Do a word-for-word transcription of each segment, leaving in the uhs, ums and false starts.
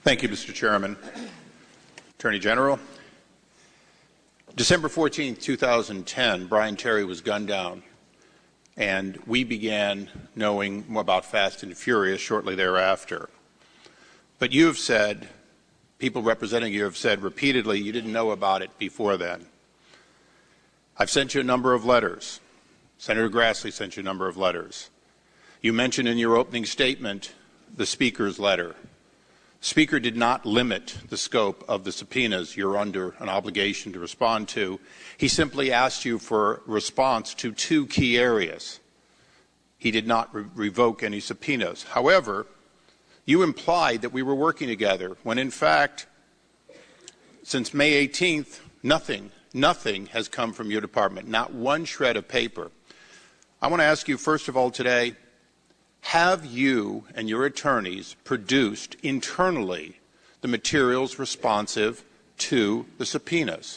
Thank you, Mister Chairman. Attorney General, December fourteenth, two thousand ten, Brian Terry was gunned down, and we began knowing more about Fast and Furious shortly thereafter. But you have said, people representing you have said repeatedly, you didn't know about it before then. I've sent you a number of letters. Senator Grassley sent you a number of letters. You mentioned in your opening statement the Speaker's letter. The Speaker did not limit the scope of the subpoenas you're under an obligation to respond to. He simply asked you for response to two key areas. He did not re revoke any subpoenas. However, you implied that we were working together when, in fact, since May eighteenth, nothing, nothing has come from your department, not one shred of paper. I want to ask you, first of all, today, have you and your attorneys produced internally the materials responsive to the subpoenas?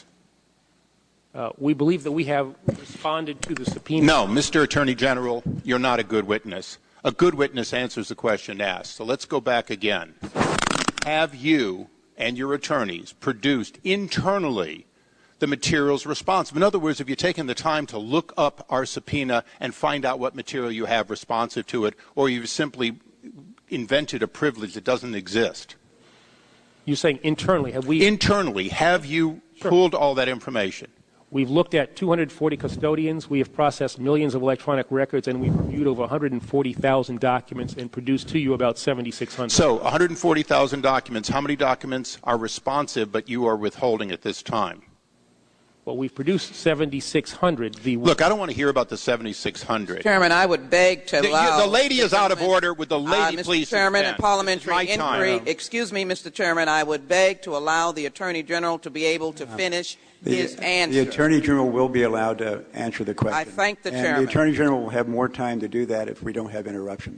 Uh, we believe that we have responded to the subpoena. No, Mister Attorney General, you're not a good witness. A good witness answers the question asked. So let's go back again. Have you and your attorneys produced internally the materials responsive? In other words, have you taken the time to look up our subpoena and find out what material you have responsive to it, or you've simply invented a privilege that doesn't exist? You're saying internally. Have we? Internally, have you Sure. pulled all that information? We've looked at two hundred forty custodians. We have processed millions of electronic records, and we've reviewed over one hundred forty thousand documents and produced to you about seventy-six hundred. So, one hundred forty thousand documents. How many documents are responsive but you are withholding at this time? Well, we've produced seventy-six hundred. The Look, I don't want to hear about the seventy-six hundred. Chairman, I would beg to The, allow... the lady is out of gentleman- order. Would the lady uh, please Mister Chairman, suspend? and parliamentary It's my inquiry... time. Excuse me, Mister Chairman, I would beg to allow the Attorney General to be able to finish The, his answer. the Attorney General will be allowed to answer the question. I thank the and Chairman. the Attorney General will have more time to do that if we don't have interruptions.